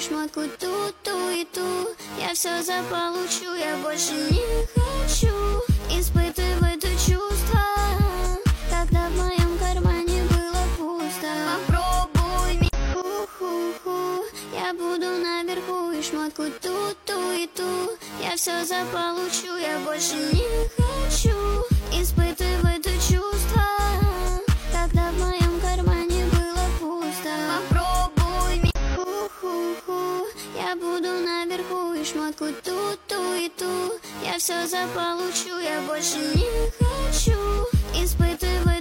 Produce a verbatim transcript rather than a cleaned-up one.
шмотку ту-ту и ту. Я все заполучу, я больше не хочу испытывать это чувство, когда в моем кармане было пусто. Попробуй меня, ху-ху-ху. Я буду наверху и шмотку ту-ту и ту. Я все заполучу, я больше не хочу испытывать это чувство, когда в моем кармане было пусто. Попробуй меня, ху-ху-ху. Я буду наверху и шмотку ту-ту и ту. Я все заполучу, я больше не хочу испытывать